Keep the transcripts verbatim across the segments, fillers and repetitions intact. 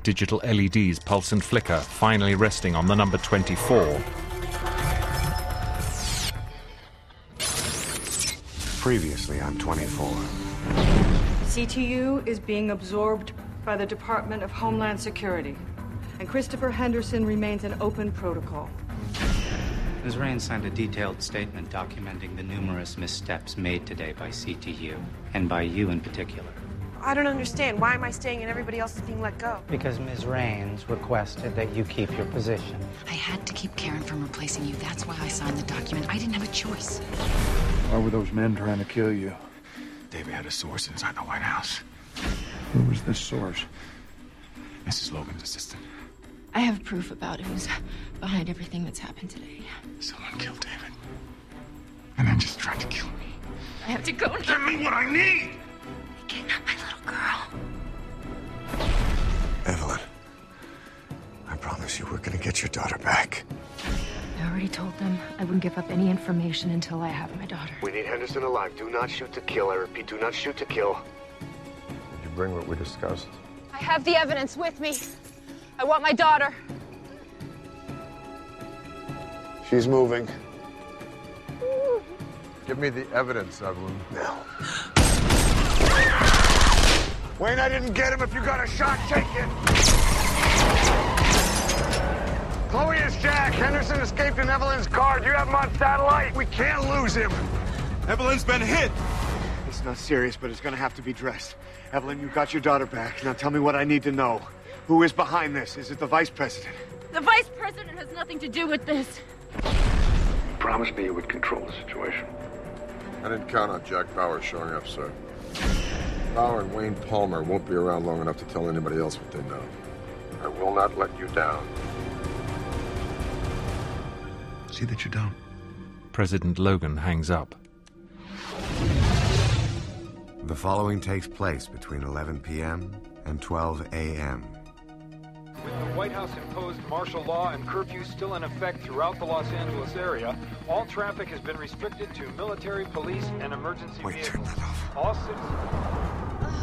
Digital L E Ds pulse and flicker, finally resting on the number twenty-four. Previously on twenty-four. C T U is being absorbed by the Department of Homeland Security, and Christopher Henderson remains an open protocol. Miz Raines signed a detailed statement documenting the numerous missteps made today by C T U, and by you in particular. I don't understand. Why am I staying and everybody else is being let go? Because Miz Raines requested that you keep your position. I had to keep Karen from replacing you. That's why I signed the document. I didn't have a choice. Why were those men trying to kill you? David had a source inside the White House. Who was this source? Missus Logan's assistant. I have proof about who's behind everything that's happened today. Someone killed David. And then just tried to kill me. I have to go now. Give me what I need! They kidnapped my little girl. Evelyn, I promise you we're gonna get your daughter back. I already told them I wouldn't give up any information until I have my daughter. We need Henderson alive. Do not shoot to kill. I repeat, do not shoot to kill. Did you bring what we discussed? I have the evidence with me. I want my daughter. She's moving. Give me the evidence, Evelyn. Now. Wayne, I didn't get him. If you got a shot, take it. Chloe, it's Jack. Henderson escaped in Evelyn's car. Do you have him on satellite? We can't lose him. Evelyn's been hit. It's not serious, but it's gonna have to be dressed. Evelyn, you got your daughter back. Now tell me what I need to know. Who is behind this? Is it the vice president? The vice president has nothing to do with this. You promised me you would control the situation. I didn't count on Jack Bauer showing up, sir. Bauer and Wayne Palmer won't be around long enough to tell anybody else what they know. I will not let you down. See that you don't. President Logan hangs up. The following takes place between eleven p.m. and twelve a.m. With the White House imposed martial law and curfew still in effect throughout the Los Angeles area, all traffic has been restricted to military, police, and emergency Wait, vehicles. turn that off. All citizens...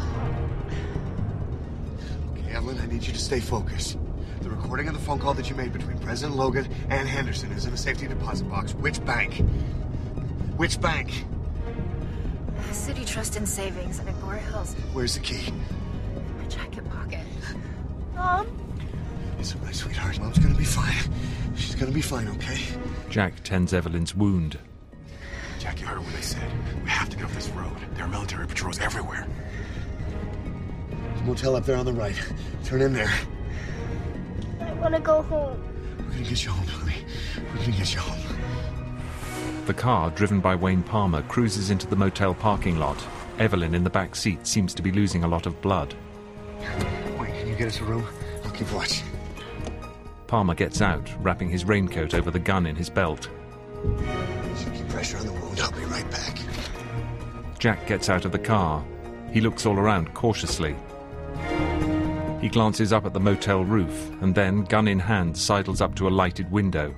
Okay, Evelyn, I need you to stay focused. The recording of the phone call that you made between President Logan and Henderson is in a safety deposit box. Which bank? Which bank? City Trust and Savings in Agoura Hills. Where's the key? My jacket pocket. Mom? Listen, my sweetheart, Mom's gonna be fine. She's gonna be fine, okay? Jack tends Evelyn's wound. Jack, you heard what they said. We have to get off this road. There are military patrols everywhere. There's a motel up there on the right. Turn in there. I want to go home. We're gonna get you home, honey. We're gonna get you home. The car, driven by Wayne Palmer, cruises into the motel parking lot. Evelyn, in the back seat, seems to be losing a lot of blood. Wayne, can you get us a room? I'll keep watch. Palmer gets out, wrapping his raincoat over the gun in his belt. Keep pressure on the wound. I'll be right back. Jack gets out of the car. He looks all around cautiously. He glances up at the motel roof, and then, gun in hand, sidles up to a lighted window.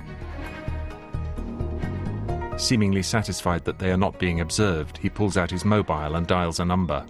Seemingly satisfied that they are not being observed, he pulls out his mobile and dials a number.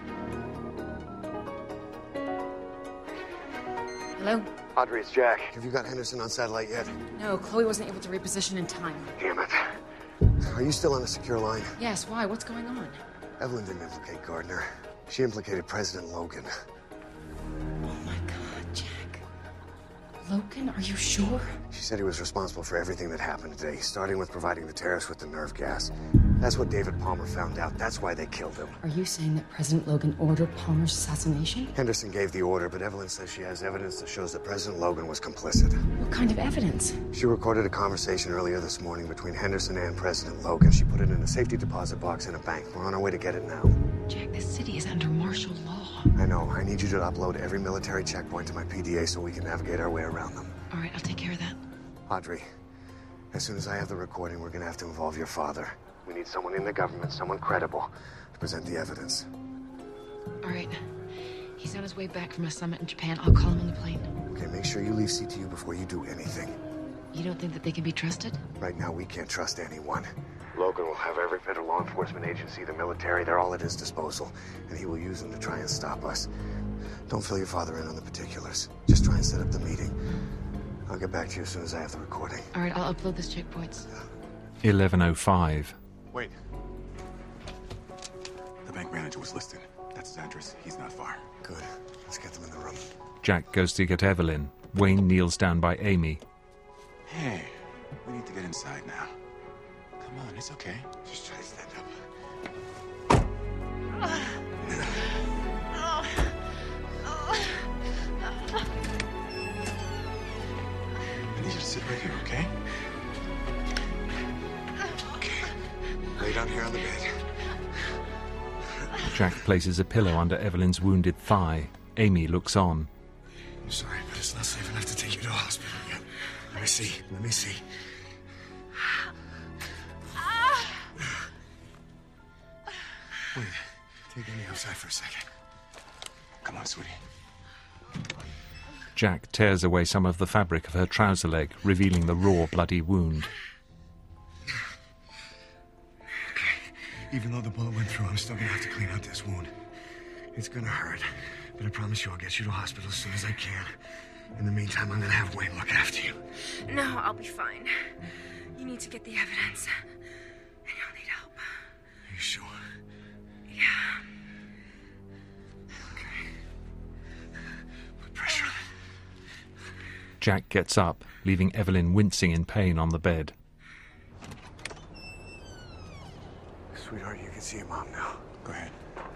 Hello? Audrey, it's Jack. Have you got Henderson on satellite yet? No, Chloe wasn't able to reposition in time. Damn it. Are you still on a secure line? Yes, why? What's going on? Evelyn didn't implicate Gardner. She implicated President Logan. Oh my God, Jack. Logan, are you sure? She said he was responsible for everything that happened today, starting with providing the terrorists with the nerve gas. That's what David Palmer found out. That's why they killed him. Are you saying that President Logan ordered Palmer's assassination? Henderson gave the order, but Evelyn says she has evidence that shows that President Logan was complicit. What kind of evidence? She recorded a conversation earlier this morning between Henderson and President Logan. She put it in a safety deposit box in a bank. We're on our way to get it now. Jack, this city is under martial law. I know. I need you to upload every military checkpoint to my P D A so we can navigate our way around them. All right, I'll take care of that. Audrey, as soon as I have the recording, we're going to have to involve your father. We need someone in the government, someone credible, to present the evidence. All right. He's on his way back from a summit in Japan. I'll call him on the plane. Okay, make sure you leave C T U before you do anything. You don't think that they can be trusted? Right now, we can't trust anyone. Logan will have every federal law enforcement agency, the military, they're all at his disposal, and he will use them to try and stop us. Don't fill your father in on the particulars. Just try and set up the meeting. I'll get back to you as soon as I have the recording. All right, I'll upload those checkpoints. eleven oh five. Wait. The bank manager was listed. That's his address. He's not far. Good. Let's get them in the room. Jack goes to get Evelyn. Wayne kneels down by Amy. Hey, we need to get inside now. Come on, it's okay. Just try to stand up. I need you to sit right here, okay? Okay. Lay down here on the bed. Jack places a pillow under Evelyn's wounded thigh. Amy looks on. I'm sorry, but it's not safe enough to take you to a hospital yet. Let me see. Let me see. Wait. Take Amy outside for a second. Come on, sweetie. Jack tears away some of the fabric of her trouser leg, revealing the raw, bloody wound. Okay. Even though the bullet went through, I'm still gonna have to clean out this wound. It's gonna hurt, but I promise you I'll get you to hospital as soon as I can. In the meantime, I'm gonna have Wayne look after you. No, I'll be fine. You need to get the evidence. And you'll need help. Are you sure? Yeah. Okay. Put pressure on it. Jack gets up, leaving Evelyn wincing in pain on the bed. Sweetheart, you can see your mom now. Go ahead.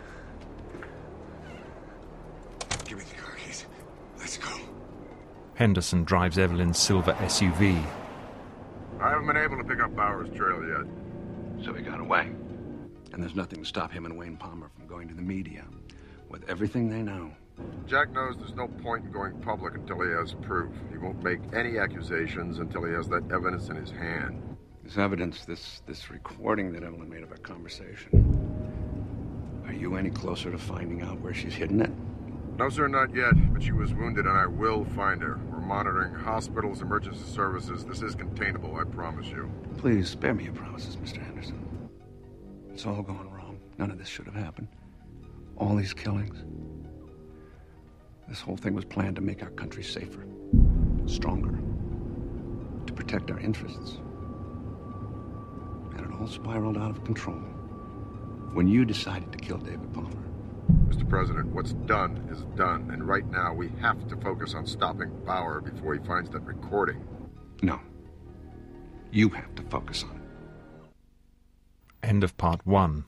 Give me the car keys. Let's go. Henderson drives Evelyn's silver S U V. I haven't been able to pick up Bauer's trail yet. So he got away. And there's nothing to stop him and Wayne Palmer from going to the media with everything they know. Jack knows there's no point in going public until he has proof. He won't make any accusations until he has that evidence in his hand. This evidence, this this recording that Evelyn made of our conversation. Are you any closer to finding out where she's hidden it? No, sir, not yet, but she was wounded and I will find her. We're monitoring hospitals, emergency services. This is containable, I promise you. Please, spare me your promises, Mister Henderson. It's all gone wrong. None of this should have happened. All these killings. This whole thing was planned to make our country safer, stronger, to protect our interests. And it all spiraled out of control when you decided to kill David Palmer. Mister President, what's done is done, and right now we have to focus on stopping Bauer before he finds that recording. No. You have to focus on it. End of part one.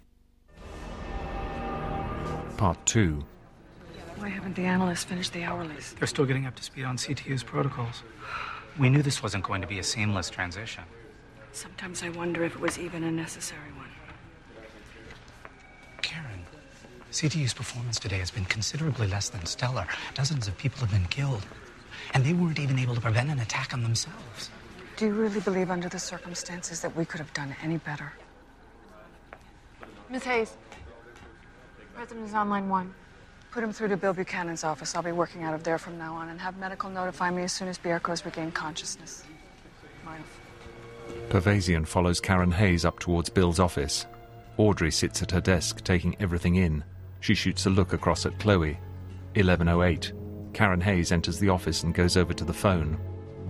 Part two. Why haven't the analysts finished the hourlies? They're still getting up to speed on C T U's protocols. We knew this wasn't going to be a seamless transition. Sometimes I wonder if it was even a necessary one. Karen, C T U's performance today has been considerably less than stellar. Dozens of people have been killed, and they weren't even able to prevent an attack on themselves. Do you really believe under the circumstances that we could have done any better? Miss Hayes, President is on line one. Put him through to Bill Buchanan's office. I'll be working out of there from now on, and have medical notify me as soon as Bierko's regained consciousness. Mine. Pervasian follows Karen Hayes up towards Bill's office. Audrey sits at her desk, taking everything in. She shoots a look across at Chloe. eleven oh eight. Karen Hayes enters the office and goes over to the phone.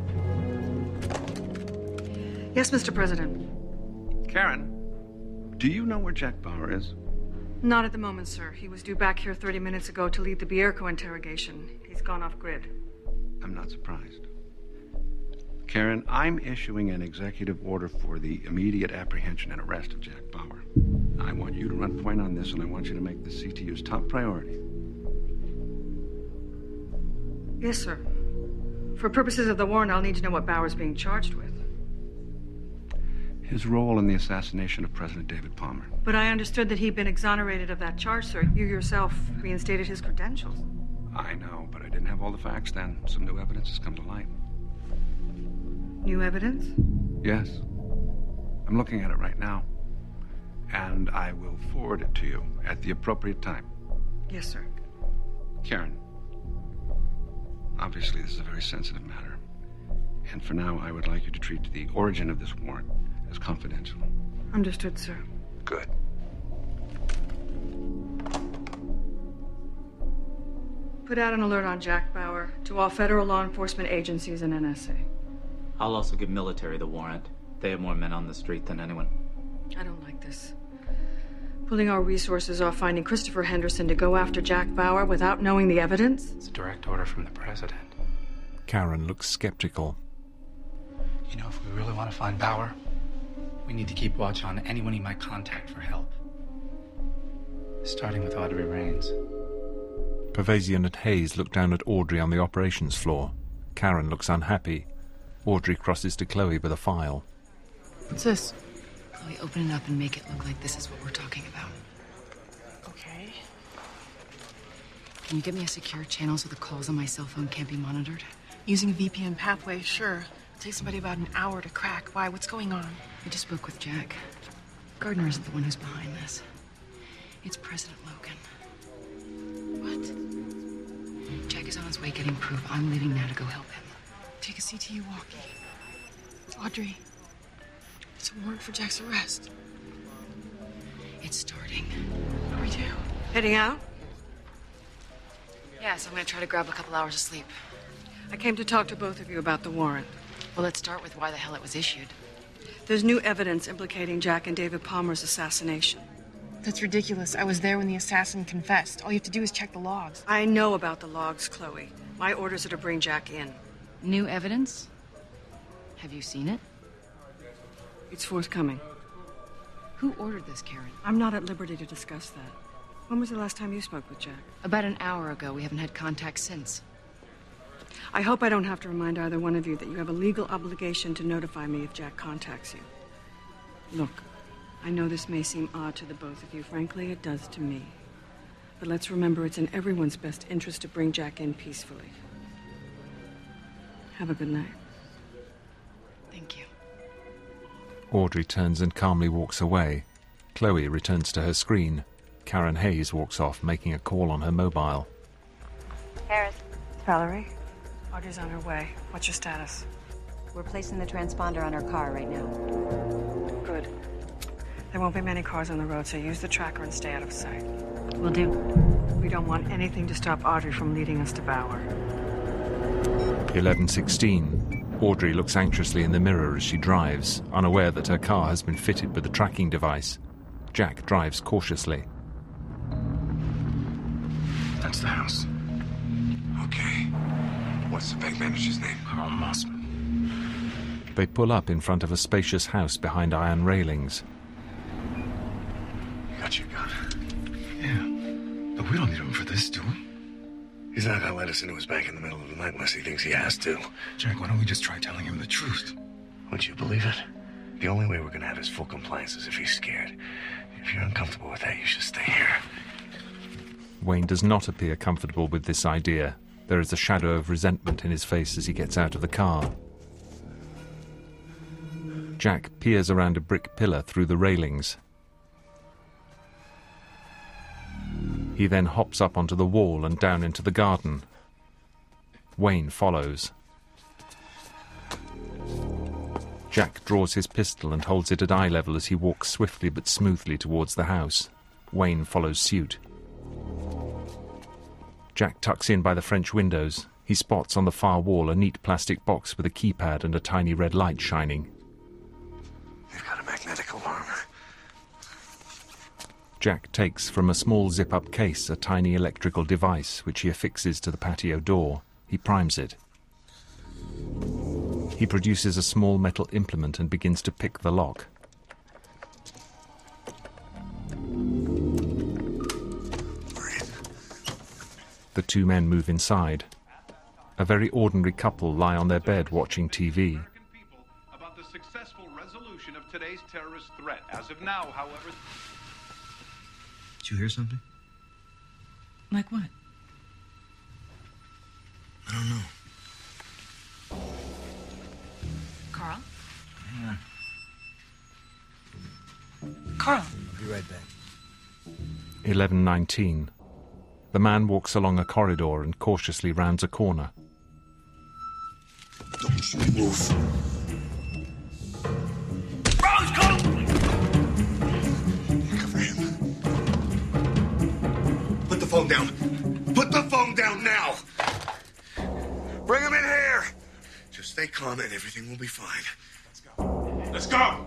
Yes, Mister President. Karen, do you know where Jack Bauer is? Not at the moment, sir. He was due back here thirty minutes ago to lead the Bierko interrogation. He's gone off grid. I'm not surprised. Karen, I'm issuing an executive order for the immediate apprehension and arrest of Jack Bauer. I want you to run point on this, and I want you to make the C T U's top priority. Yes, sir. For purposes of the warrant, I'll need to know what Bauer's being charged with. His role in the assassination of President David Palmer. But I understood that he'd been exonerated of that charge, sir. You yourself reinstated his credentials. I know, but I didn't have all the facts then. Some new evidence has come to light. New evidence? Yes. I'm looking at it right now. And I will forward it to you at the appropriate time. Yes, sir. Karen, obviously this is a very sensitive matter. And for now, I would like you to treat the origin of this warrant as confidential. Understood, sir. Good. Put out an alert on Jack Bauer to all federal law enforcement agencies and N S A. I'll also give military the warrant. They have more men on the street than anyone. I don't like this. Pulling our resources off finding Christopher Henderson to go after Jack Bauer without knowing the evidence? It's a direct order from the president. Karen looks skeptical. You know, if we really want to find Bauer, we need to keep watch on anyone he might contact for help. Starting with Audrey Raines. Pervasian and Hayes look down at Audrey on the operations floor. Karen looks unhappy. Audrey crosses to Chloe with a file. What's this? Chloe, open it up and make it look like this is what we're talking about. Okay. Can you get me a secure channel so the calls on my cell phone can't be monitored? Using a V P N pathway, sure. It takes somebody about an hour to crack. Why? What's going on? I just spoke with Jack. Gardner isn't the one who's behind this. It's President Logan. What? Jack is on his way getting proof. I'm leaving now to go help him. Take a C T U walkie. Audrey, it's a warrant for Jack's arrest. It's starting. What do we do? Heading out? Yes, I'm gonna try to grab a couple hours of sleep. I came to talk to both of you about the warrant. Well, let's start with why the hell it was issued. There's new evidence implicating Jack and David Palmer's assassination. That's ridiculous. I was there when the assassin confessed. All you have to do is check the logs. I know about the logs, Chloe. My orders are to bring Jack in. New evidence? Have you seen it? It's forthcoming. Who ordered this, Karen? I'm not at liberty to discuss that. When was the last time you spoke with Jack? About an hour ago. We haven't had contact since. I hope I don't have to remind either one of you that you have a legal obligation to notify me if Jack contacts you. Look, I know this may seem odd to the both of you. Frankly, it does to me. But let's remember it's in everyone's best interest to bring Jack in peacefully. Have a good night. Thank you. Audrey turns and calmly walks away. Chloe returns to her screen. Karen Hayes walks off, making a call on her mobile. Harris. Valerie? Audrey's on her way. What's your status? We're placing the transponder on her car right now. Good. There won't be many cars on the road, so use the tracker and stay out of sight. Will do. We don't want anything to stop Audrey from leading us to Bauer. eleven sixteen. Audrey looks anxiously in the mirror as she drives, unaware that her car has been fitted with a tracking device. Jack drives cautiously. That's the house. Okay. What's the bank manager's name? Carl Mossman. They pull up in front of a spacious house behind iron railings. You got your gun? Yeah. But we don't need him for this, do we? He's not gonna let us into his bank in the middle of the night unless he thinks he has to. Jack, why don't we just try telling him the truth? Would you believe it? The only way we're gonna have his full compliance is if he's scared. If you're uncomfortable with that, you should stay here. Wayne does not appear comfortable with this idea. There is a shadow of resentment in his face as he gets out of the car. Jack peers around a brick pillar through the railings. He then hops up onto the wall and down into the garden. Wayne follows. Jack draws his pistol and holds it at eye level as he walks swiftly but smoothly towards the house. Wayne follows suit. Jack tucks in by the French windows. He spots on the far wall a neat plastic box with a keypad and a tiny red light shining. They've got a magnetic alarm. Jack takes from a small zip-up case a tiny electrical device which he affixes to the patio door. He primes it. He produces a small metal implement and begins to pick the lock. The two men move inside. A very ordinary couple lie on their bed watching T V. About the successful resolution of today's terrorist threat. As of now, however... Did you hear something? Like what? I don't know. Carl? Hang on. Carl! I'll be right back. eleven nineteen. The man walks along a corridor and cautiously rounds a corner. Don't you move. Rose, come! Cover him. Put the phone down. Put the phone down now! stay calm and everything will be fine. Let's go. Let's go!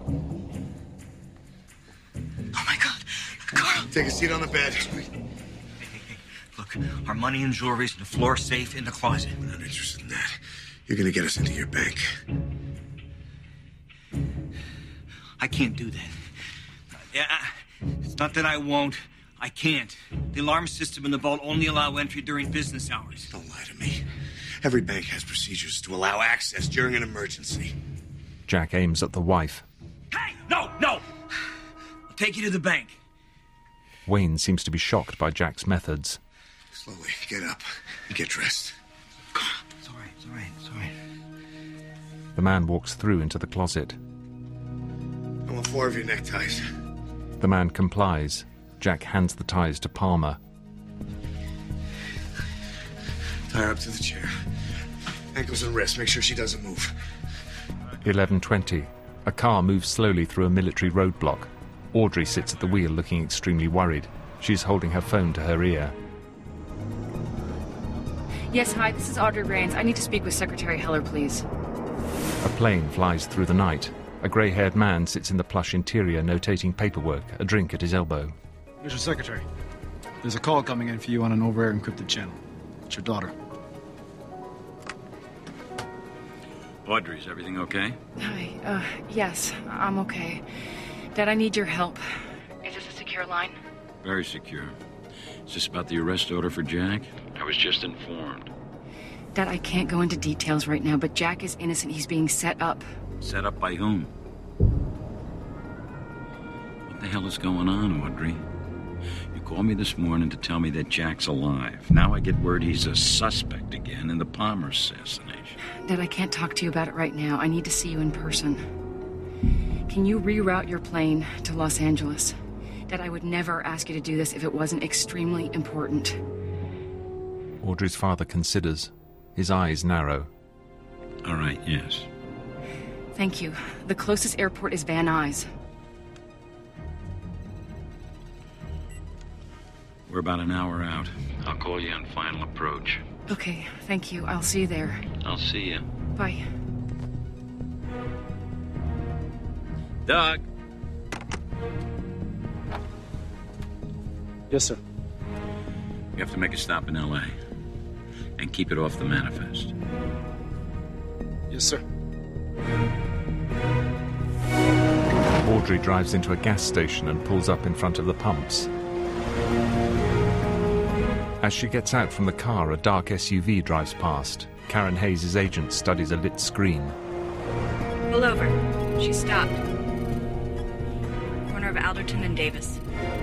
Oh, my God. Carl! Take a seat on the bed. Hey, hey, hey. Look, our money and jewelry's in the floor safe in the closet. We're not interested in that. You're gonna get us into your bank. I can't do that. Yeah, it's not that I won't. I can't. The alarm system in the vault only allow entry during business hours. Don't lie to me. Every bank has procedures to allow access during an emergency. Jack aims at the wife. Hey! No, no! I'll take you to the bank. Wayne seems to be shocked by Jack's methods. Slowly, get up and get dressed. It's all right, it's all right, it's all right. The man walks through into the closet. I want four of your neckties. The man complies. Jack hands the ties to Palmer. Tie her up to the chair. Ankles and wrists, make sure she doesn't move. eleven twenty. A car moves slowly through a military roadblock. Audrey sits at the wheel looking extremely worried. She's holding her phone to her ear. Yes, hi, this is Audrey Rains. I need to speak with Secretary Heller, please. A plane flies through the night. A grey-haired man sits in the plush interior notating paperwork, a drink at his elbow. Mister Secretary, there's a call coming in for you on an over-air encrypted channel. It's your daughter. Audrey, is everything okay? Hi, uh, yes, I'm okay. Dad, I need your help. Is this a secure line? Very secure. Is this about the arrest order for Jack? I was just informed. Dad, I can't go into details right now, but Jack is innocent. He's being set up. Set up by whom? What the hell is going on, Audrey? You called me this morning to tell me that Jack's alive. Now I get word he's a suspect again in the Palmer assassination. Dad, I can't talk to you about it right now. I need to see you in person. Can you reroute your plane to Los Angeles? Dad, I would never ask you to do this if it wasn't extremely important. Audrey's father considers. His eyes narrow. All right, yes. Thank you. The closest airport is Van Nuys. We're about an hour out. I'll call you on final approach. Okay, thank you. I'll see you there. I'll see you. Bye. Doug! Yes, sir. You have to make a stop in L A and keep it off the manifest. Yes, sir. Audrey drives into a gas station and pulls up in front of the pumps. As she gets out from the car, a dark S U V drives past. Karen Hayes' agent studies a lit screen. Pull over. She stopped. Corner of Alderton and Davis.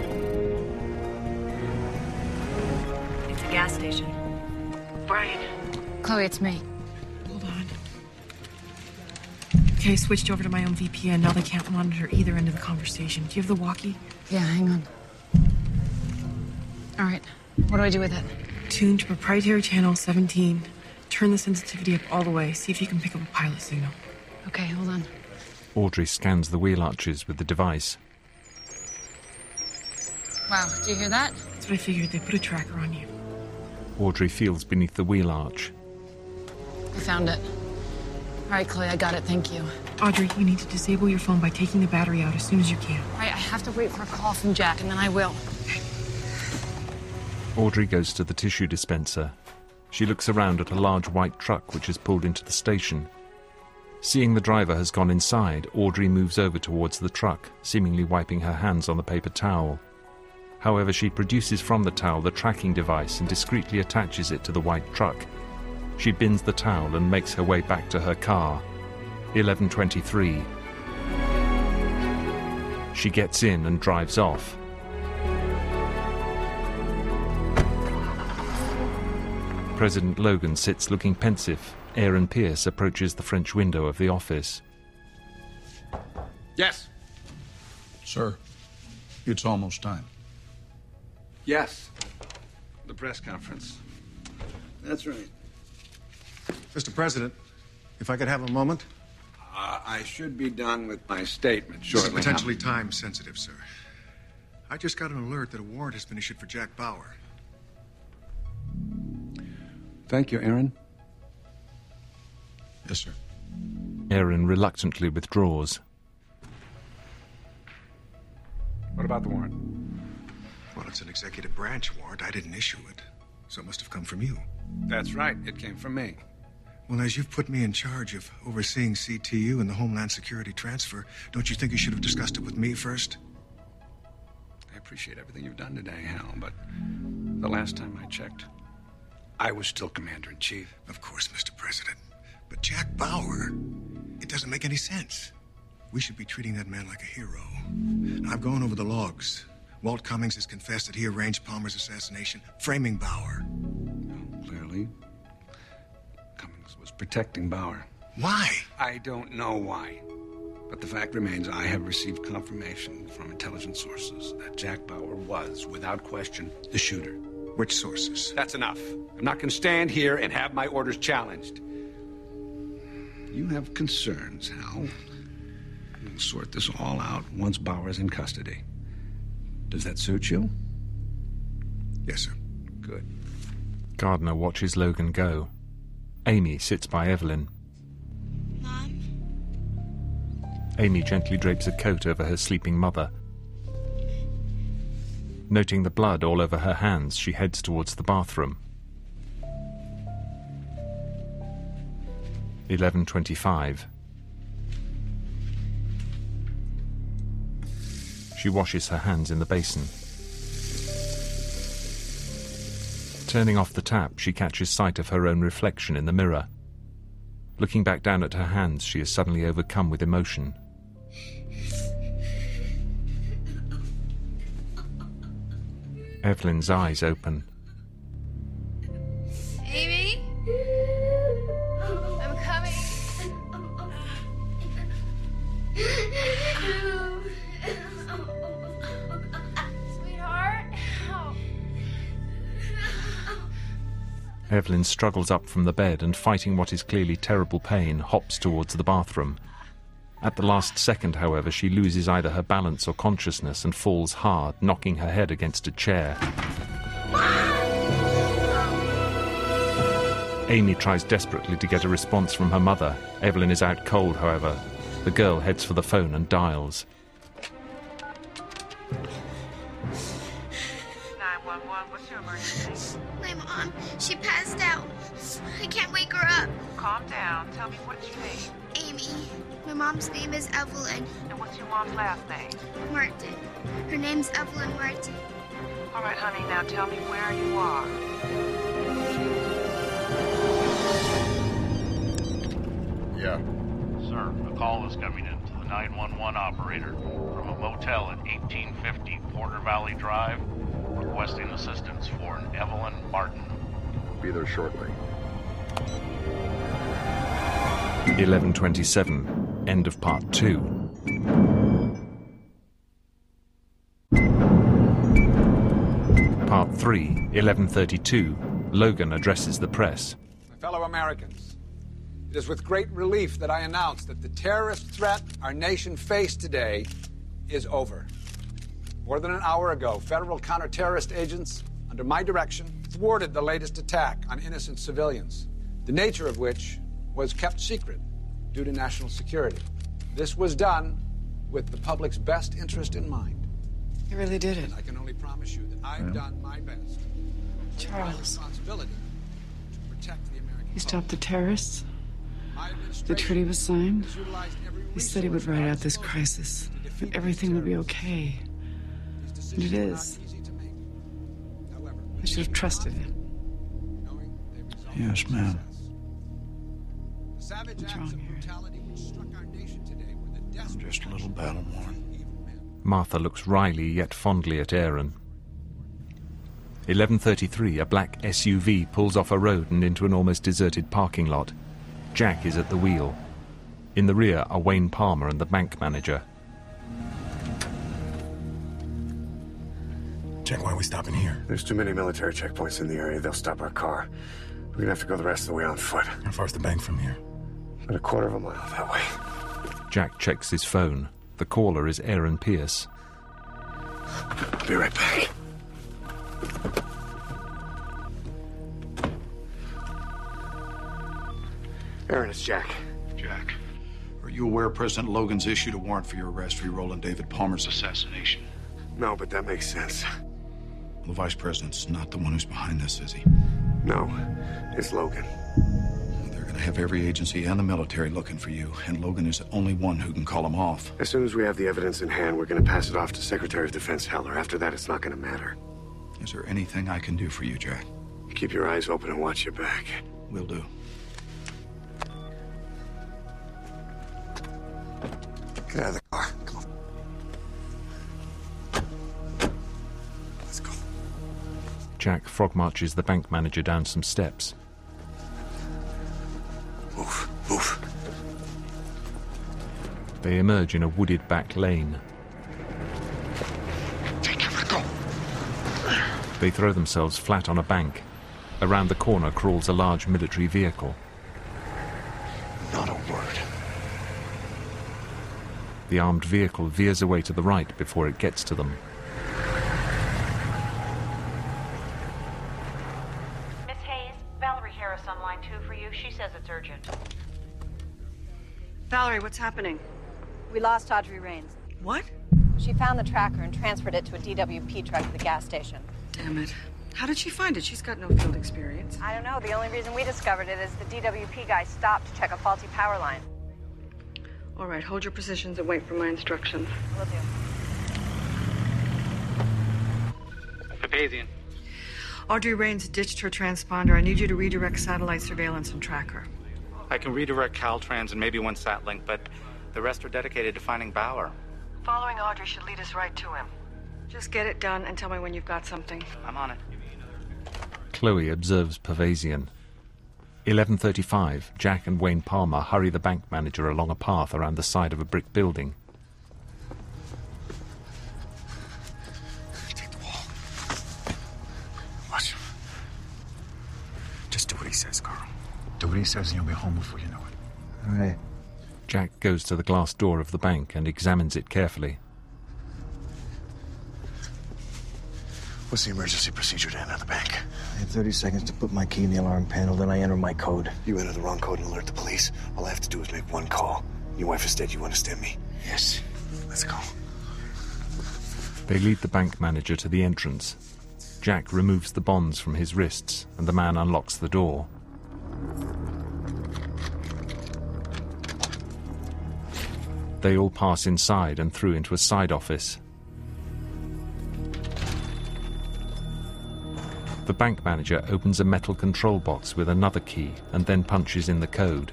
It's a gas station. Brian. Chloe, it's me. Hold on. Okay, I switched over to my own V P N. Now they can't monitor either end of the conversation. Do you have the walkie? Yeah, hang on. All right. What do I do with it? Tune to proprietary channel seventeen. Turn the sensitivity up all the way. See if you can pick up a pilot signal. Okay, hold on. Audrey scans the wheel arches with the device. Wow, do you hear that? That's what I figured. They put a tracker on you. Audrey feels beneath the wheel arch. I found it. All right, Chloe, I got it. Thank you. Audrey, you need to disable your phone by taking the battery out as soon as you can. All right, I have to wait for a call from Jack, and then I will. Audrey goes to the tissue dispenser. She looks around at a large white truck which has pulled into the station. Seeing the driver has gone inside, Audrey moves over towards the truck, seemingly wiping her hands on the paper towel. However, she produces from the towel the tracking device and discreetly attaches it to the white truck. She bins the towel and makes her way back to her car. eleven twenty-three. She gets in and drives off. President Logan sits looking pensive. Aaron Pierce approaches the French window of the office. Yes. Sir, it's almost time. Yes. The press conference. That's right. Mister President, if I could have a moment. Uh, I should be done with my statement shortly. This is potentially time sensitive, sir. I just got an alert that a warrant has been issued for Jack Bauer. Thank you, Aaron. Yes, sir. Aaron reluctantly withdraws. What about the warrant? Well, it's an executive branch warrant. I didn't issue it, so it must have come from you. That's right. It came from me. Well, as you've put me in charge of overseeing C T U and the Homeland Security transfer, don't you think you should have discussed it with me first? I appreciate everything you've done today, Hal, but the last time I checked, I was still Commander-in-Chief. Of course, Mister President. But Jack Bauer, it doesn't make any sense. We should be treating that man like a hero. Now, I've gone over the logs. Walt Cummings has confessed that he arranged Palmer's assassination, framing Bauer. Well, clearly, Cummings was protecting Bauer. Why? I don't know why. But the fact remains, I have received confirmation from intelligence sources that Jack Bauer was, without question, the shooter. Which sources? That's enough. I'm not going to stand here and have my orders challenged. You have concerns, Hal. We'll sort this all out once Bauer's in custody. Does that suit you? Yes, sir. Good. Gardner watches Logan go. Amy sits by Evelyn. Mom? Amy gently drapes a coat over her sleeping mother. Noting the blood all over her hands, she heads towards the bathroom. eleven twenty-five. She washes her hands in the basin. Turning off the tap, she catches sight of her own reflection in the mirror. Looking back down at her hands, she is suddenly overcome with emotion. Evelyn's eyes open. Amy? I'm coming. Sweetheart? Oh. Evelyn struggles up from the bed and, fighting what is clearly terrible pain, hops towards the bathroom. At the last second, however, she loses either her balance or consciousness and falls hard, knocking her head against a chair. Amy tries desperately to get a response from her mother. Evelyn is out cold, however. The girl heads for the phone and dials. nine one one, what's your emergency? My mom, she passed out. I can't wake her up. Calm down. Tell me what you need. Amy. My mom's name is Evelyn. And what's your mom's last name? Martin. Her name's Evelyn Martin. All right, honey, now tell me where you are. Yeah. Sir, a call is coming in to the nine one one operator from a motel at eighteen fifty Porter Valley Drive, requesting assistance for an Evelyn Martin. Be there shortly. eleven twenty-seven. End of part two. Part three, eleven thirty-two. Logan addresses the press. My fellow Americans, it is with great relief that I announce that the terrorist threat our nation faced today is over. More than an hour ago, federal counter-terrorist agents, under my direction, thwarted the latest attack on innocent civilians, the nature of which was kept secret due to national security. This was done with the public's best interest in mind. You really did it. And I can only promise you that I've yeah. done my best. Charles. My responsibility to protect the American He public. stopped the terrorists. The treaty was signed. He said he would ride out this crisis. That everything would be okay. And it is. I should have trusted him. Yes, ma'am. What's wrong here? I'm just a little battle-worn. Martha looks wryly yet fondly at Aaron. eleven thirty-three, a black S U V pulls off a road and into an almost deserted parking lot. Jack is at the wheel. In the rear are Wayne Palmer and the bank manager. Jack, why are we stopping here? There's too many military checkpoints in the area. They'll stop our car. We're gonna have to go the rest of the way on foot. How far's the bank from here? About a quarter of a mile that way. Jack checks his phone. The caller is Aaron Pierce. Be right back. Aaron, it's Jack. Jack. Are you aware President Logan's issued a warrant for your arrest for Roland David Palmer's assassination? No, but that makes sense. The vice president's not the one who's behind this, is he? No, it's Logan. They're gonna have every agency and the military looking for you, and Logan is the only one who can call him off. As soon as we have the evidence in hand, we're gonna pass it off to Secretary of Defense Heller. After that, it's not gonna matter. Is there anything I can do for you, Jack? Keep your eyes open and watch your back. Will do. Get out of the car. Come on. Let's go. Jack frog marches the bank manager down some steps. Move, move. They emerge in a wooded back lane. Take cover, go. They throw themselves flat on a bank. Around the corner crawls a large military vehicle. Not a word. The armed vehicle veers away to the right before it gets to them. Miss Hayes, Valerie Harris on line two for you. She says it's urgent. Valerie, what's happening? We lost Audrey Raines. What? She found the tracker and transferred it to a D W P truck at the gas station. Damn it. How did she find it? She's got no field experience. I don't know. The only reason we discovered it is the D W P guy stopped to check a faulty power line. All right, hold your positions and wait for my instructions. Will do. Papazian. Audrey Raines ditched her transponder. I need you to redirect satellite surveillance and track her. I can redirect Caltrans and maybe one sat link, but the rest are dedicated to finding Bauer. Following Audrey should lead us right to him. Just get it done and tell me when you've got something. I'm on it. Chloe observes Pavasian. eleven thirty-five, Jack and Wayne Palmer hurry the bank manager along a path around the side of a brick building. Take the wall. Watch him. Just do what he says, Carl. Do what he says and you'll be home before you know it. All right. Jack goes to the glass door of the bank and examines it carefully. What's the emergency procedure to enter the bank? I have thirty seconds to put my key in the alarm panel, then I enter my code. You enter the wrong code and alert the police. All I have to do is make one call. Your wife is dead, you understand me? Yes. Let's go. They lead the bank manager to the entrance. Jack removes the bonds from his wrists, and the man unlocks the door. They all pass inside and through into a side office. The bank manager opens a metal control box with another key and then punches in the code.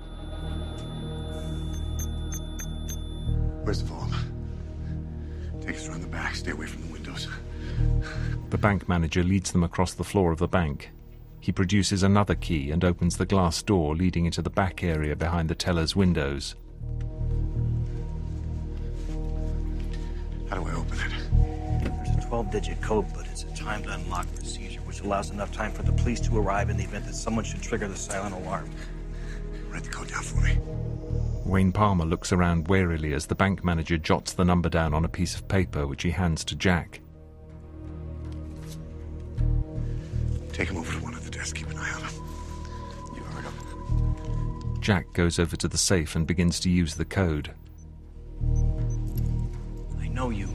Where's the vault? Take us around the back. Stay away from the windows. The bank manager leads them across the floor of the bank. He produces another key and opens the glass door leading into the back area behind the teller's windows. How do I open it? There's a twelve-digit code, but it's a timed unlock procedure, which allows enough time for the police to arrive in the event that someone should trigger the silent alarm. Write the code down for me. Wayne Palmer looks around warily as the bank manager jots the number down on a piece of paper, which he hands to Jack. Take him over to one of the desks. Keep an eye on him. You heard him. Jack goes over to the safe and begins to use the code. I know you.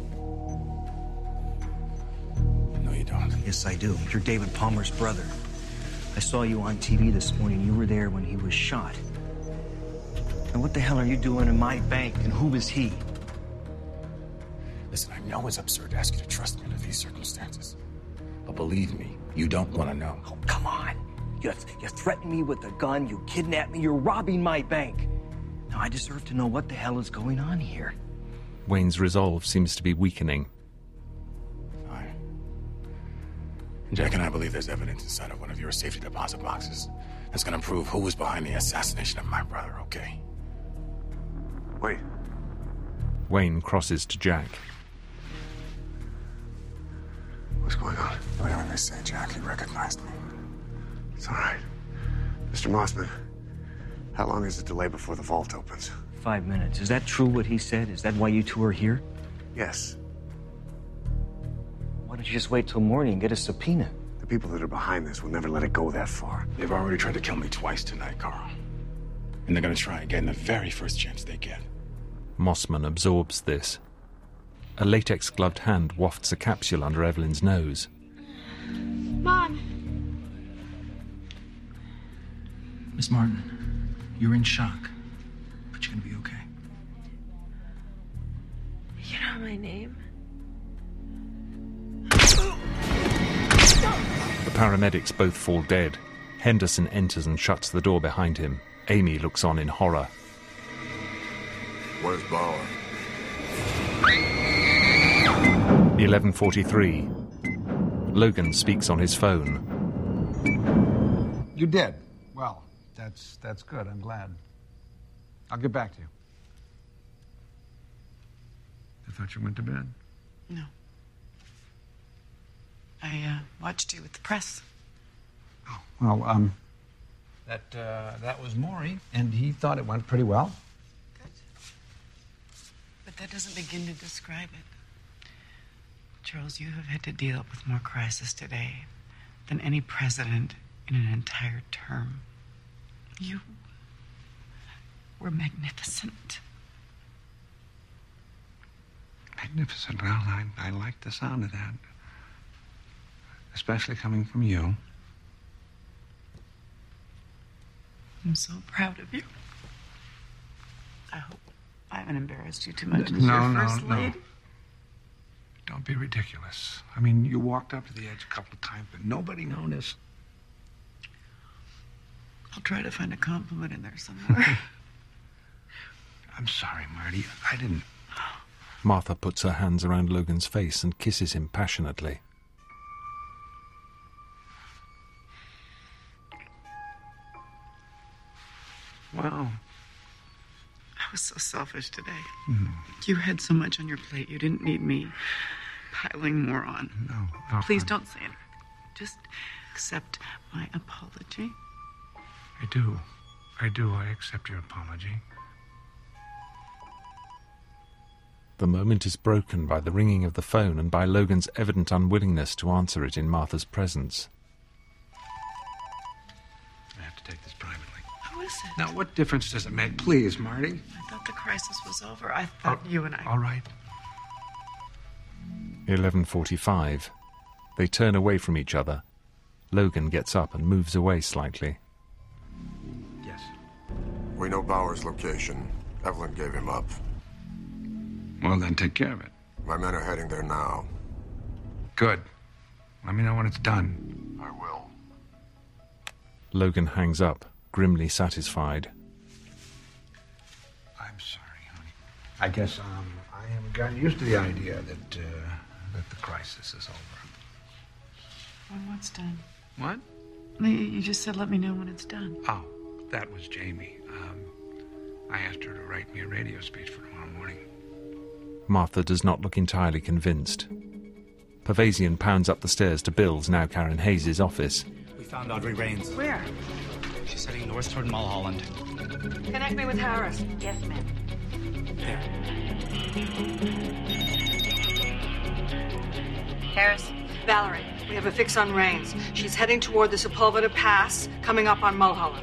No, you don't. Yes, I do. You're David Palmer's brother. I saw you on T V this morning. You were there when he was shot. And what the hell are you doing in my bank, and who is he? Listen, I know it's absurd to ask you to trust me under these circumstances. But believe me, you don't want to know. Oh, come on. You, you threatened me with a gun, you kidnapped me, you're robbing my bank. Now, I deserve to know what the hell is going on here. Wayne's resolve seems to be weakening. Fine. Jack and I believe there's evidence inside of one of your safety deposit boxes that's going to prove who was behind the assassination of my brother, okay? Wait. Wayne crosses to Jack. What's going on? Whatever they say, Jack, he recognized me. It's all right. Mister Mossman, how long is the delay before the vault opens? Five minutes. Is that true what he said? Is that why you two are here? Yes. Why don't you just wait till morning and get a subpoena? The people that are behind this will never let it go that far. They've already tried to kill me twice tonight, Carl. And they're gonna try again the very first chance they get. Mossman absorbs this. A latex-gloved hand wafts a capsule under Evelyn's nose. Mom! Miss Martin, you're in shock, but you're gonna be okay. You know my name? The paramedics both fall dead. Henderson enters and shuts the door behind him. Amy looks on in horror. Where's Bauer? eleven forty-three. Logan speaks on his phone. You did? Well, that's that's good. I'm glad. I'll get back to you. I thought you went to bed. No. I uh, watched you with the press. Well, um, that uh, that was Maury, and he thought it went pretty well. But that doesn't begin to describe it. Charles, you have had to deal with more crisis today than any president in an entire term. You were magnificent. Magnificent. Well, I, I like the sound of that. Especially coming from you. I'm so proud of you. I hope I haven't embarrassed you too much as No, your no, first no. lady. Don't be ridiculous. I mean, you walked up to the edge a couple of times, but nobody noticed. I'll try to find a compliment in there somewhere. I'm sorry, Marty. I didn't. Martha puts her hands around Logan's face and kisses him passionately. Wow. I was so selfish today. Mm. You had so much on your plate. You didn't need me piling more on. No. no Please I'm- don't say it. Just accept my apology. I do. I do. I accept your apology. The moment is broken by the ringing of the phone and by Logan's evident unwillingness to answer it in Martha's presence. I have to take this privately. Who is it? Now, what difference does it make? Please, Marty. I thought the crisis was over. I thought you and I... All right. eleven forty-five. They turn away from each other. Logan gets up and moves away slightly. Yes. We know Bauer's location. Evelyn gave him up. Well, then take care of it. My men are heading there now. Good. Let me know when it's done. I will. Logan hangs up, grimly satisfied. I'm sorry, honey. I guess um, I haven't gotten used to the idea that uh, that the crisis is over. When what's done? What? You- You just said let me know when it's done. Oh, that was Jamie. Um, I asked her to write me a radio speech for tomorrow morning. Martha does not look entirely convinced. Pervasian pounds up the stairs to Bill's, now Karen Hayes' office. We found Audrey Rains. Where? She's heading north toward Mulholland. Connect me with Harris. Yes, ma'am. There. Harris? Valerie, we have a fix on Rains. She's heading toward the Sepulveda Pass, coming up on Mulholland.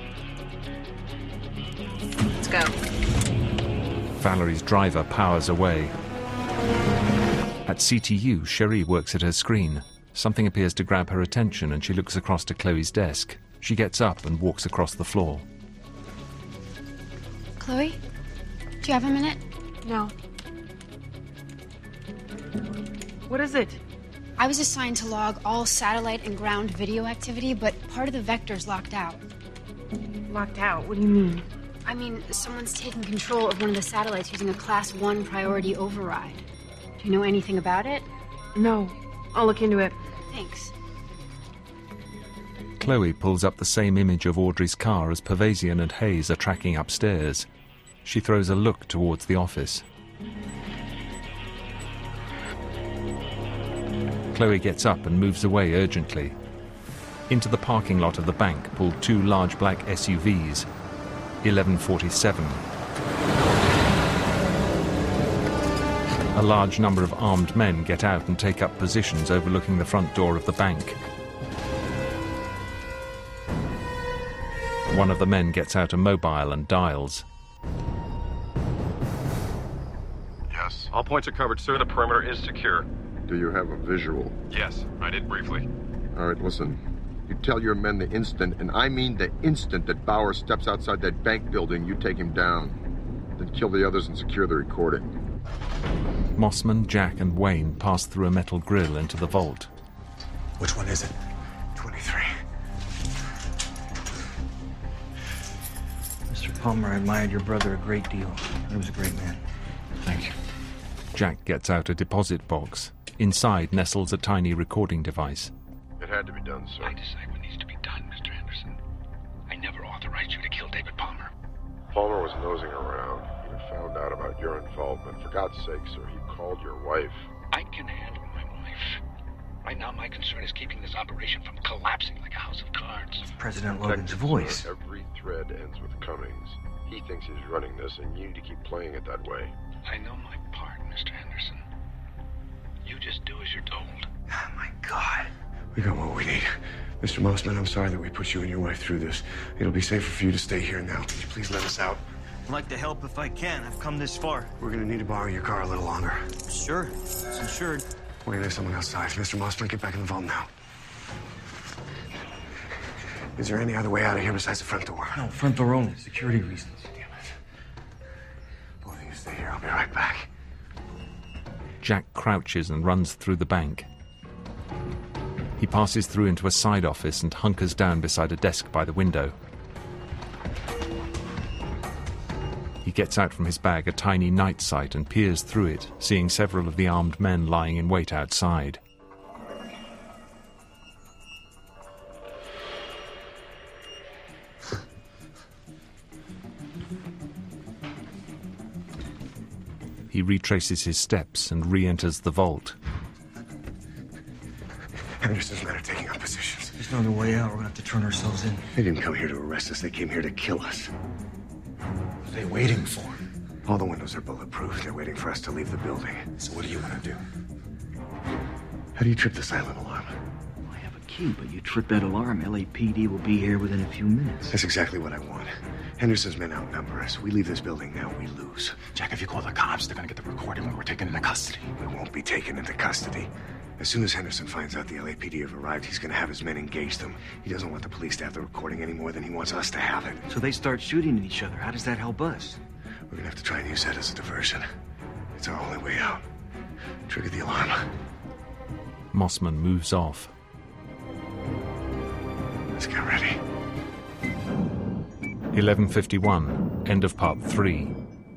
Let's go. Valerie's driver powers away. At C T U, Cherie works at her screen. Something appears to grab her attention and she looks across to Chloe's desk. She gets up and walks across the floor. Chloe? Do you have a minute? No. What is it? I was assigned to log all satellite and ground video activity, but part of the vector's locked out. Locked out? What do you mean? I mean, someone's taken control of one of the satellites using a Class one priority override. Do you know anything about it? No. I'll look into it. Thanks. Chloe pulls up the same image of Audrey's car as Pervasian and Hayes are tracking upstairs. She throws a look towards the office. Chloe gets up and moves away urgently. Into the parking lot of the bank pull two large black S U Vs. eleven forty-seven. A large number of armed men get out and take up positions overlooking the front door of the bank. One of the men gets out a mobile and dials. Yes. All points are covered, sir. The perimeter is secure. Do you have a visual? Yes, I did briefly. All right, listen. You tell your men the instant, and I mean the instant, that Bauer steps outside that bank building, you take him down. Then kill the others and secure the recording. Mossman, Jack, and Wayne pass through a metal grill into the vault. Which one is it? twenty-three. Mister Palmer, I admired your brother a great deal. He was a great man. Thank you. Jack gets out a deposit box. Inside nestles a tiny recording device. It had to be done, sir. I decide what needs to be done, Mister Anderson. I never authorized you to kill David Palmer. Palmer was nosing around. He had found out about your involvement. For God's sake, sir, he called your wife. I can handle my wife. Right now, my concern is keeping this operation from collapsing like a house of cards. President Logan's Detective, voice. Sir, every thread ends with Cummings. He thinks he's running this, and you need to keep playing it that way. I know my part, Mister Anderson. You just do as you're told. Oh, my God. We got what we need. Mister Mossman, I'm sorry that we put you and your wife through this. It'll be safer for you to stay here now. Could you please let us out? I'd like to help if I can. I've come this far. We're gonna need to borrow your car a little longer. Sure. It's insured. We're gonna have someone outside. Mister Mossman, get back in the vault now. Is there any other way out of here besides the front door? No, front door only. Security reasons. Damn it. Both of you stay here. I'll be right back. Jack crouches and runs through the bank. He passes through into a side office and hunkers down beside a desk by the window. He gets out from his bag a tiny night sight and peers through it, seeing several of the armed men lying in wait outside. He retraces his steps and re-enters the vault. Anderson's men are taking up positions. There's no other way out. We're gonna have to turn ourselves in. They didn't come here to arrest us. They came here to kill us. What are they waiting for? All the windows are bulletproof. They're waiting for us to leave the building. So what do you want to do? How do you trip the silent alarm? I have a key, but you trip that alarm, L A P D will be here within a few minutes. That's exactly what I want. Henderson's men outnumber us. We leave this building now, we lose. Jack, if you call the cops, they're gonna get the recording when we're taken into custody. We won't be taken into custody. As soon as Henderson finds out the L A P D have arrived, he's gonna have his men engage them. He doesn't want the police to have the recording any more than he wants us to have it. So they start shooting at each other. How does that help us? We're gonna have to try and use that as a diversion. It's our only way out. Trigger the alarm. Mossman moves off. Let's get ready. eleven fifty-one, end of part three.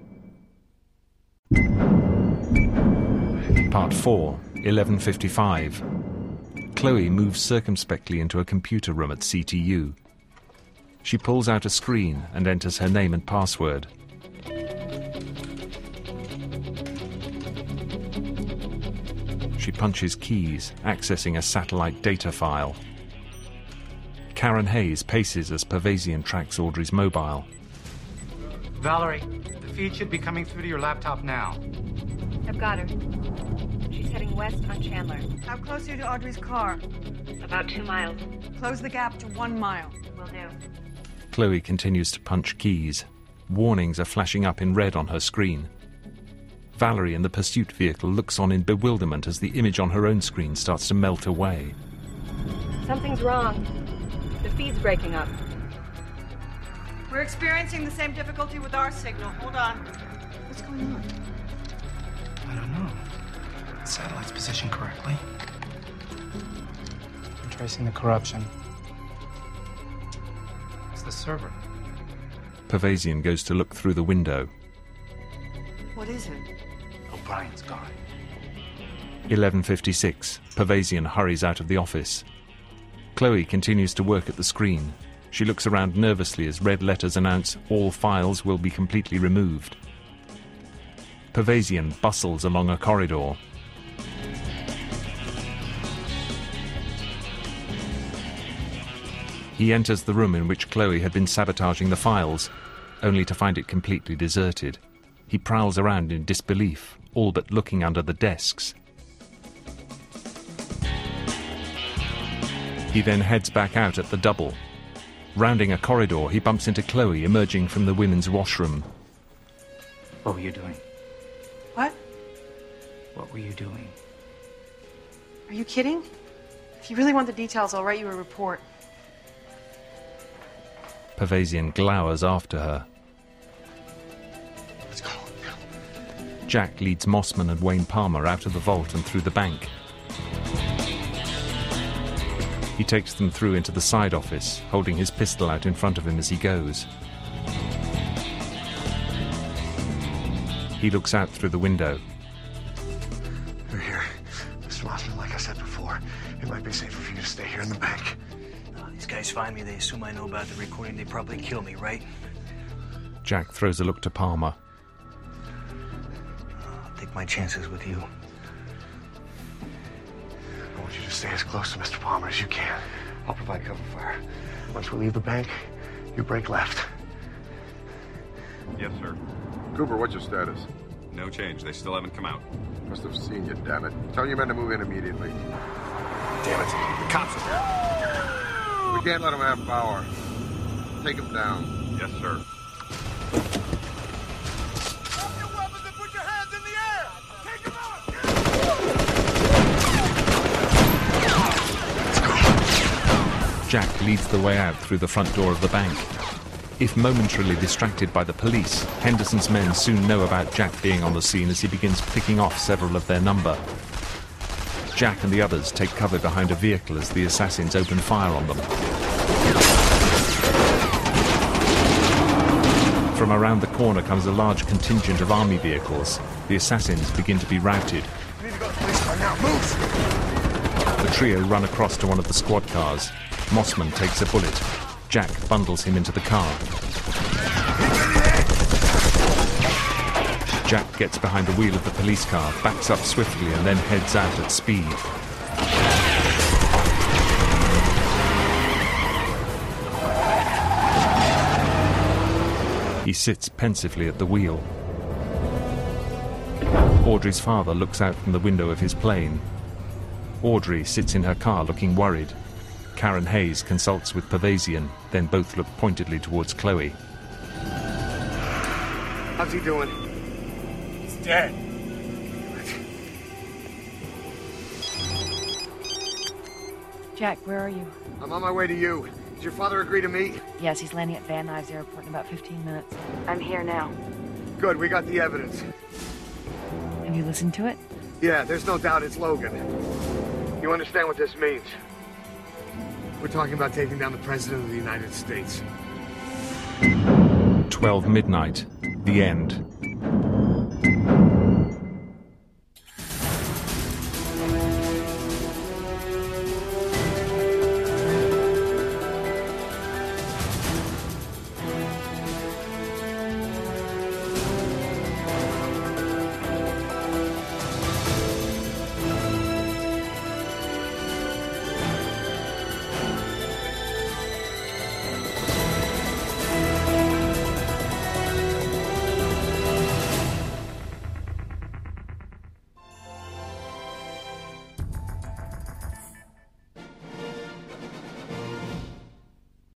Part four, eleven fifty-five. Chloe moves circumspectly into a computer room at C T U. She pulls out a screen and enters her name and password. She punches keys, accessing a satellite data file. Karen Hayes paces as Pervasian tracks Audrey's mobile. Valerie, the feed should be coming through to your laptop now. I've got her. She's heading west on Chandler. How close are you to Audrey's car? About two miles. Close the gap to one mile. Will do. Chloe continues to punch keys. Warnings are flashing up in red on her screen. Valerie in the pursuit vehicle looks on in bewilderment as the image on her own screen starts to melt away. Something's wrong. The feed's breaking up. We're experiencing the same difficulty with our signal. Hold on. What's going on? I don't know. The satellite's positioned correctly. I'm tracing the corruption. It's the server. Pervasian goes to look through the window. What is it? O'Brien's gone. eleven fifty-six. Pervasian hurries out of the office. Chloe continues to work at the screen. She looks around nervously as red letters announce all files will be completely removed. Pervasian bustles along a corridor. He enters the room in which Chloe had been sabotaging the files, only to find it completely deserted. He prowls around in disbelief, all but looking under the desks. He then heads back out at the double. Rounding a corridor, he bumps into Chloe emerging from the women's washroom. What were you doing? What? What were you doing? Are you kidding? If you really want the details, I'll write you a report. Pervasian glowers after her. Let's go. Jack leads Mossman and Wayne Palmer out of the vault and through the bank. He takes them through into the side office, holding his pistol out in front of him as he goes. He looks out through the window. You're here. Mister Mossman, like I said before, it might be safer for you to stay here in the bank. Uh, these guys find me, they assume I know about the recording, they probably kill me, right? Jack throws a look to Palmer. I'll take my chances with you. I want you to stay as close to Mister Palmer as you can. I'll provide cover fire. Once we leave the bank, you break left. Yes, sir. Cooper, what's your status? No change. They still haven't come out. Must have seen you, damn it. Tell your men to move in immediately. Damn it. The cops are here. We can't let them have power. Take them down. Yes, sir. Drop your weapons and put your hands in the air! Take them out! Jack leads the way out through the front door of the bank. If momentarily distracted by the police, Henderson's men soon know about Jack being on the scene as he begins picking off several of their number. Jack and the others take cover behind a vehicle as the assassins open fire on them. From around the corner comes a large contingent of army vehicles. The assassins begin to be routed. We need to go to the police car now. Move! The trio run across to one of the squad cars. Mossman takes a bullet. Jack bundles him into the car. Jack gets behind the wheel of the police car, backs up swiftly, and then heads out at speed. He sits pensively at the wheel. Audrey's father looks out from the window of his plane. Audrey sits in her car looking worried. Karen Hayes consults with Pervasian, then both look pointedly towards Chloe. How's he doing? He's dead. Jack, where are you? I'm on my way to you. Did your father agree to meet? Yes, he's landing at Van Nuys Airport in about fifteen minutes. I'm here now. Good, we got the evidence. Have you listened to it? Yeah, there's no doubt it's Logan. You understand what this means? We're talking about taking down the President of the United States. twelve midnight. The end.